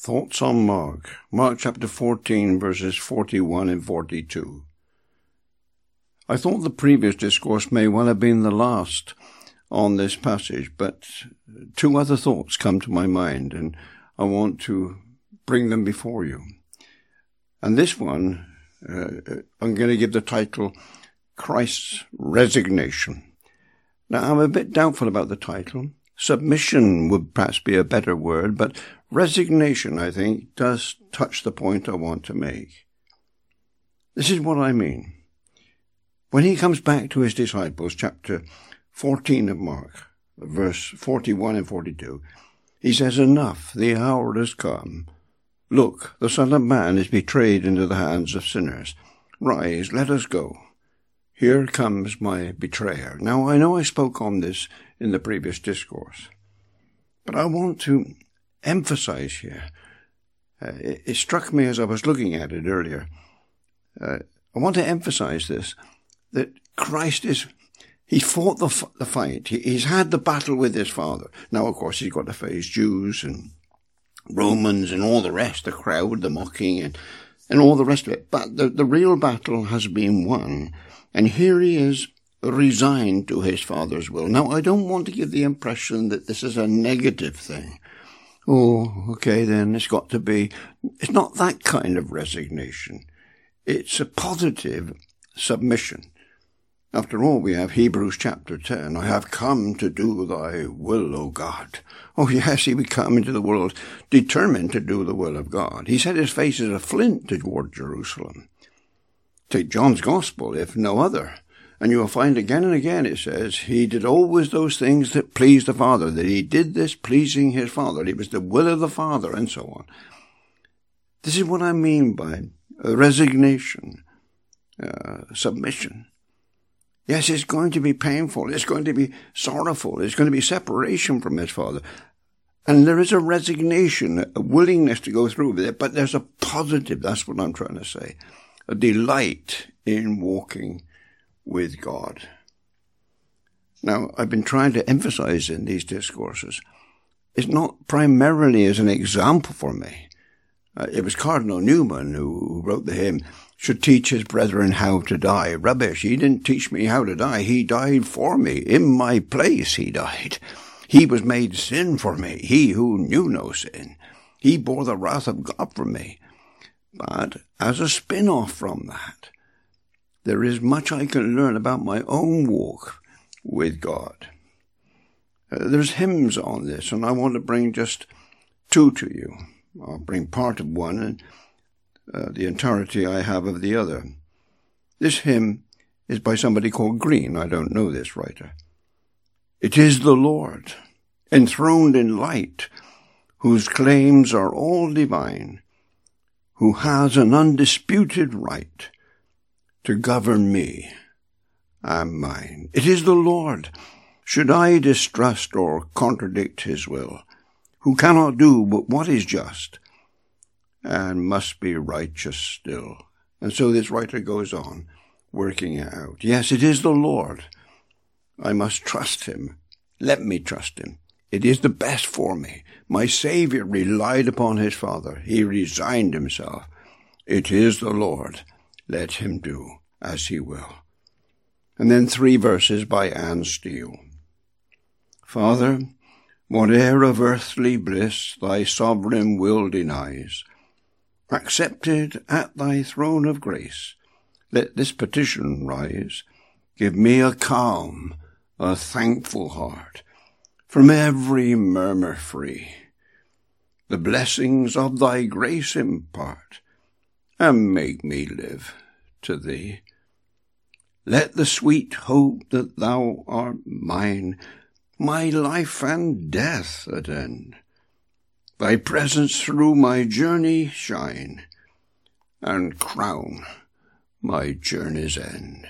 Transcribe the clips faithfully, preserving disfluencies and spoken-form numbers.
Thoughts on Mark. Mark chapter fourteen, verses forty-one and forty-two. I thought the previous discourse may well have been the last on this passage, but two other thoughts come to my mind, and I want to bring them before you. And this one, uh, I'm going to give the title, Christ's Resignation. Now, I'm a bit doubtful about the title. Submission would perhaps be a better word, but resignation, I think, does touch the point I want to make. This is what I mean. When he comes back to his disciples, chapter fourteen of Mark, verse forty-one and forty-two, he says, "Enough, the hour has come. Look, the Son of Man is betrayed into the hands of sinners. Rise, let us go. Here comes my betrayer." Now, I know I spoke on this in the previous discourse, but I want to emphasize here. Uh, it, it struck me as I was looking at it earlier. Uh, I want to emphasize this, that Christ is, he fought the, f- the fight. He, he's had the battle with his Father. Now, of course, he's got to face Jews and Romans and all the rest, the crowd, the mocking, and, and all the rest of it. But the, the real battle has been won. And here he is, resigned to his Father's will. Now, I don't want to give the impression that this is a negative thing. Oh, okay, then it's got to be. It's not that kind of resignation. It's a positive submission. After all, we have Hebrews chapter ten. "I have come to do thy will, O God." Oh, yes, he would come into the world determined to do the will of God. He set his face as a flint toward Jerusalem. Take John's Gospel, if no other, and you will find again and again it says, he did always those things that pleased the Father, that he did this pleasing his Father. It was the will of the Father, and so on. This is what I mean by resignation, uh, submission. Yes, it's going to be painful. It's going to be sorrowful. It's going to be separation from his Father. And there is a resignation, a willingness to go through with it, but there's a positive, that's what I'm trying to say, a delight in walking with God. Now, I've been trying to emphasize in these discourses, it's not primarily as an example for me. Uh, it was Cardinal Newman who wrote the hymn, "Should teach his brethren how to die." Rubbish. He didn't teach me how to die. He died for me. In my place he died. He was made sin for me. He who knew no sin. He bore the wrath of God for me. But as a spin-off from that, there is much I can learn about my own walk with God. Uh, there's hymns on this, and I want to bring just two to you. I'll bring part of one and uh, the entirety I have of the other. This hymn is by somebody called Green. I don't know this writer. "It is the Lord, enthroned in light, whose claims are all divine, who has an undisputed right to govern me and mine. It is the Lord, should I distrust or contradict his will, who cannot do but what is just, and must be righteous still." And so this writer goes on, working it out. Yes, it is the Lord. I must trust him. Let me trust him. It is the best for me. My Savior relied upon his Father. He resigned himself. It is the Lord. Let him do as he will. And then three verses by Anne Steele. "Father, whate'er of earthly bliss thy sovereign will denies, accepted at thy throne of grace, let this petition rise. Give me a calm, a thankful heart, from every murmur free. The blessings of thy grace impart, and make me live to thee. Let the sweet hope that thou art mine my life and death attend. Thy presence through my journey shine, and crown my journey's end."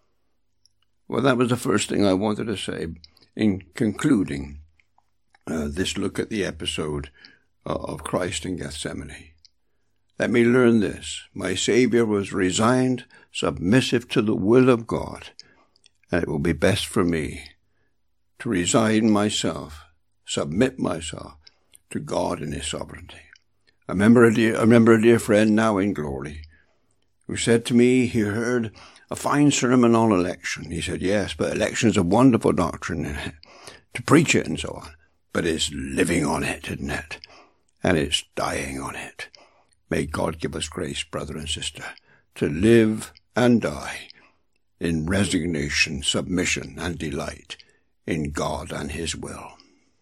Well, that was the first thing I wanted to say in concluding uh, this look at the episode uh, of Christ in Gethsemane. Let me learn this. My Savior was resigned, submissive to the will of God, and it will be best for me to resign myself, submit myself to God and his sovereignty. I remember a dear, I remember a dear friend now in glory who said to me he heard a fine sermon on election. He said, yes, but election is a wonderful doctrine to preach it and so on. But it's living on it, isn't it? And it's dying on it. May God give us grace, brother and sister, to live and die in resignation, submission, and delight in God and his will.